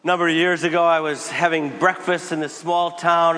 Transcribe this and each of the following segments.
A number of years ago, I was having breakfast in this small town,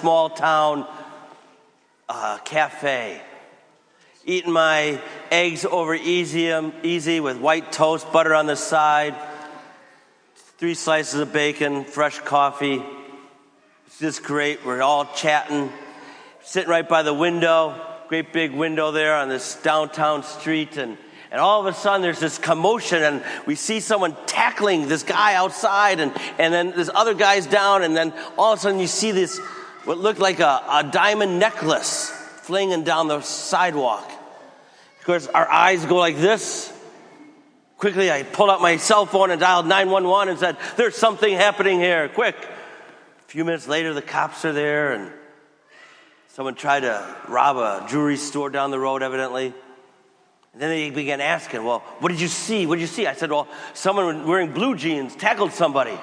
cafe, eating my eggs over easy with white toast, butter on the side, 3 slices of bacon, fresh coffee. It's just great. We're all chatting, sitting right by the window, great big window there on this downtown street, and all of a sudden there's this commotion, and we see someone tackling this guy outside, and then this other guy's down, and then all of a sudden you see this, what looked like a diamond necklace flinging down the sidewalk. Of course, our eyes go like this. Quickly, I pulled out my cell phone and dialed 911 and said, "There's something happening here, quick." A few minutes later, the cops are there, and someone tried to rob a jewelry store down the road, evidently. And then they began asking, "Well, what did you see? What did you see?" I said, "Well, someone wearing blue jeans tackled somebody."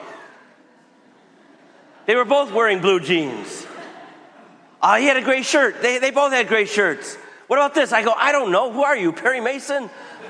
They were both wearing blue jeans. He had a gray shirt. They both had gray shirts. "What about this?" I go, "I don't know. Who are you, Perry Mason?"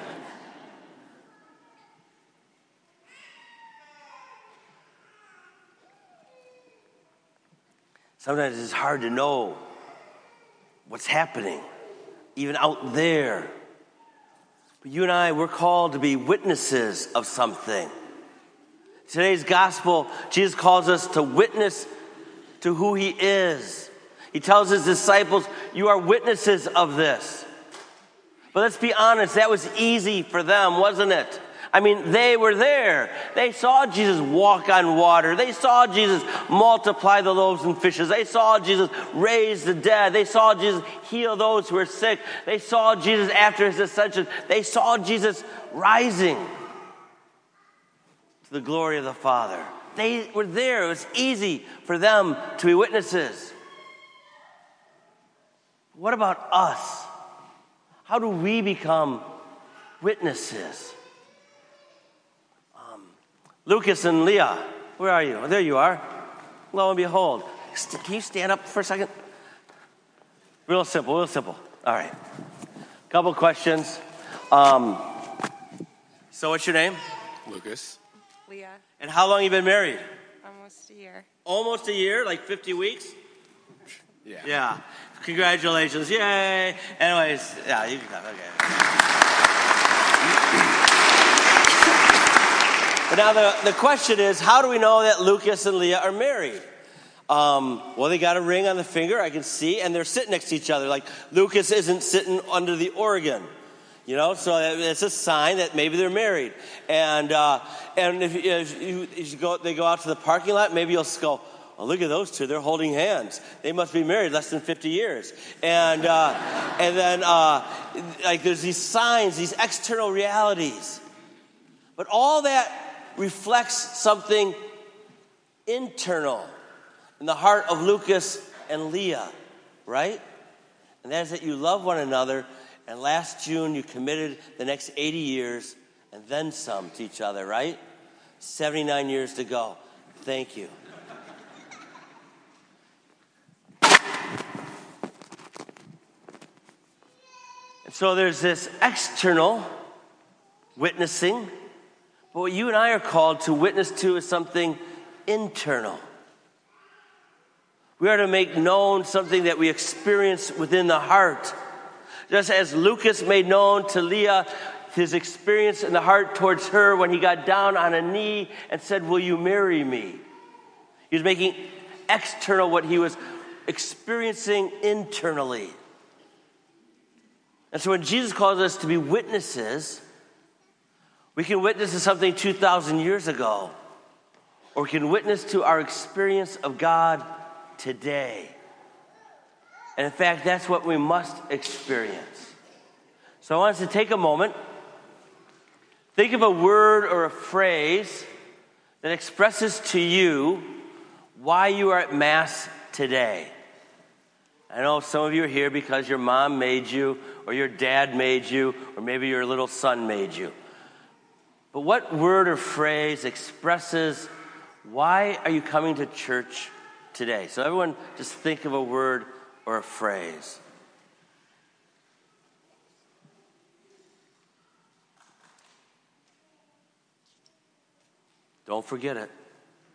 Sometimes it's hard to know what's happening, even out there. But you and I, we're called to be witnesses of something. Today's gospel, Jesus calls us to witness to who he is. He tells his disciples, "You are witnesses of this." But let's be honest, that was easy for them, wasn't it? I mean, they were there. They saw Jesus walk on water. They saw Jesus multiply the loaves and fishes. They saw Jesus raise the dead. They saw Jesus heal those who were sick. They saw Jesus after his ascension. They saw Jesus rising to the glory of the Father. They were there. It was easy for them to be witnesses. What about us? How do we become witnesses? Lucas and Leah, where are you? Oh, there you are. Lo and behold. Can you stand up for a second? Real simple. All right. Couple questions. So what's your name? Lucas. Leah. And how long have you been married? Almost a year. Almost a year? Like 50 weeks? Yeah. Yeah. Congratulations. Yay. Anyways, yeah, you can come. Okay. But now the question is, how do we know that Lucas and Leah are married? Well, they got a ring on the finger, I can see, and they're sitting next to each other. Like Lucas isn't sitting under the Oregon, so it's a sign that maybe they're married. And if you go, they go out to the parking lot, maybe you'll go, "Oh, look at those two, they're holding hands. They must be married less than 50 years. And then there's these signs, these external realities. But all that reflects something internal in the heart of Lucas and Leah, right? And that is that you love one another, and last June you committed the next 80 years and then some to each other, right? 79 years to go. Thank you. And so there's this external witnessing. But what you and I are called to witness to is something internal. We are to make known something that we experience within the heart. Just as Lucas made known to Leah his experience in the heart towards her when he got down on a knee and said, "Will you marry me?" He was making external what he was experiencing internally. And so when Jesus calls us to be witnesses, we can witness to something 2,000 years ago, or we can witness to our experience of God today. And in fact, that's what we must experience. So I want us to take a moment, think of a word or a phrase that expresses to you why you are at Mass today. I know some of you are here because your mom made you, or your dad made you, or maybe your little son made you. But what word or phrase expresses why are you coming to church today? So everyone just think of a word or a phrase. Don't forget it.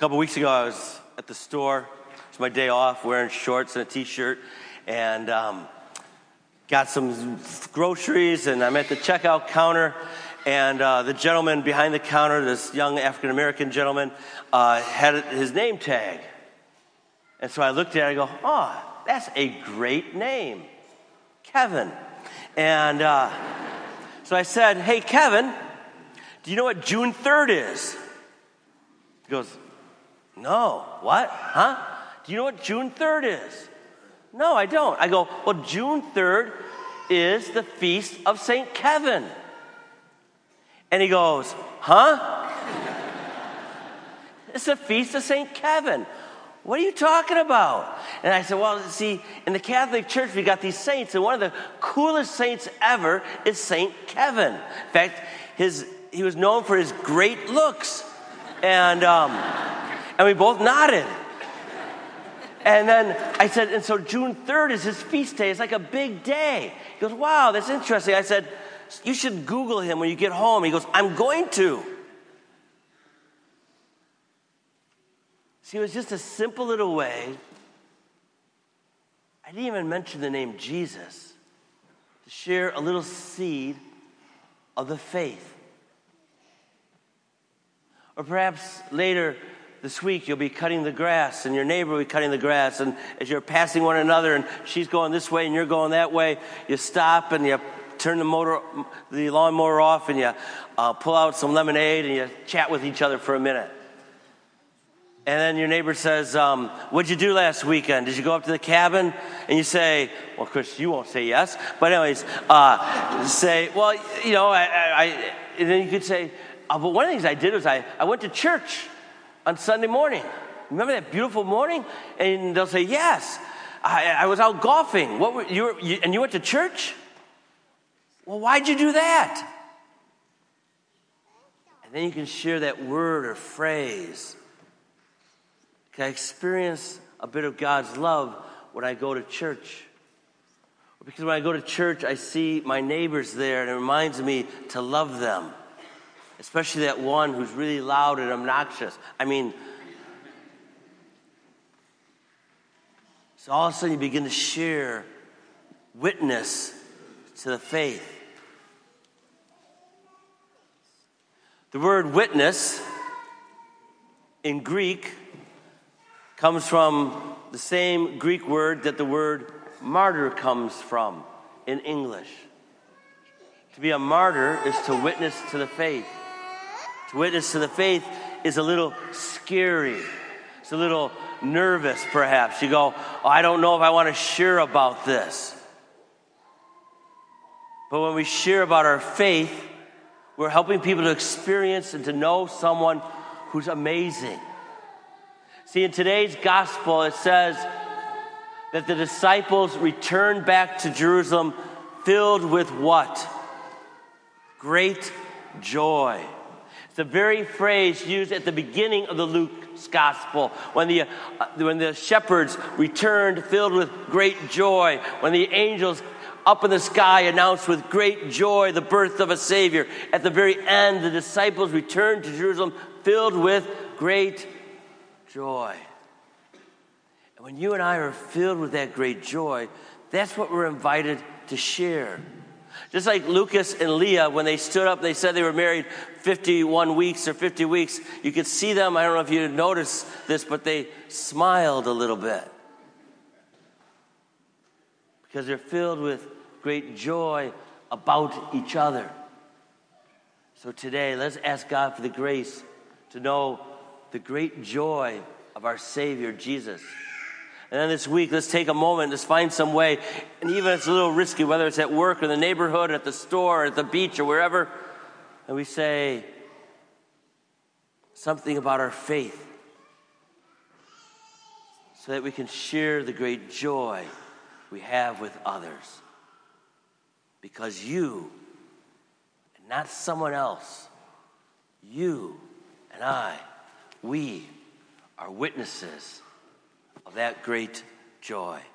couple weeks ago, I was at the store. It's my day off, wearing shorts and a T-shirt, and got some groceries, and I'm at the checkout counter, and the gentleman behind the counter, this young African-American gentleman, had his name tag. And so I looked at it, I go, oh, that's a great name, Kevin. And so I said, hey, Kevin, do you know what June 3rd is? He goes, no, what? Huh? Do you know what June 3rd is? No, I don't. I go, well, June 3rd is the feast of St. Kevin. And he goes, huh? It's the feast of St. Kevin. What are you talking about? And I said, well, see, in the Catholic Church, we got these saints, and one of the coolest saints ever is St. Kevin. In fact, he was known for his great looks. And we both nodded. And then I said, and so June 3rd is his feast day. It's like a big day. He goes, wow, that's interesting. I said, you should Google him when you get home. He goes, I'm going to. See, it was just a simple little way. I didn't even mention the name Jesus, to share a little seed of the faith. Or perhaps later this week you'll be cutting the grass, and your neighbor will be cutting the grass, and as you're passing one another, and she's going this way and you're going that way, you stop and you turn the lawnmower off, and you pull out some lemonade, and you chat with each other for a minute. And then your neighbor says, what'd you do last weekend? Did you go up to the cabin? And you say, well, of course, you won't say yes. But anyways, say, well, you know, and then you could say, but one of the things I did was I went to church on Sunday morning. Remember that beautiful morning? And they'll say, yes, I was out golfing. And you went to church? Well, why'd you do that? And then you can share that word or phrase. Can I experience a bit of God's love when I go to church? Because when I go to church, I see my neighbors there, and it reminds me to love them, especially that one who's really loud and obnoxious. I mean, so all of a sudden you begin to share witness to the faith. The word witness in Greek comes from the same Greek word that the word martyr comes from in English. To be a martyr is to witness to the faith. To witness to the faith is a little scary. It's a little nervous, perhaps. You go, oh, I don't know if I want to share about this. But when we share about our faith, we're helping people to experience and to know someone who's amazing. See, in today's gospel, it says that the disciples returned back to Jerusalem filled with what? Great joy. It's the very phrase used at the beginning of the Luke's gospel when the shepherds returned filled with great joy, when the angels up in the sky announced with great joy the birth of a Savior. At the very end, the disciples returned to Jerusalem filled with great joy. And when you and I are filled with that great joy, that's what we're invited to share. Just like Lucas and Leah, when they stood up, they said they were married 51 weeks or 50 weeks. You could see them, I don't know if you noticed this, but they smiled a little bit. Because they're filled with great joy about each other. So today, let's ask God for the grace to know the great joy of our Savior, Jesus. And then this week, let's take a moment, let's find some way, and even if it's a little risky, whether it's at work or the neighborhood, or at the store, or at the beach, or wherever, and we say something about our faith so that we can share the great joy we have with others. Because you, and not someone else, you and I, we are witnesses of that great joy.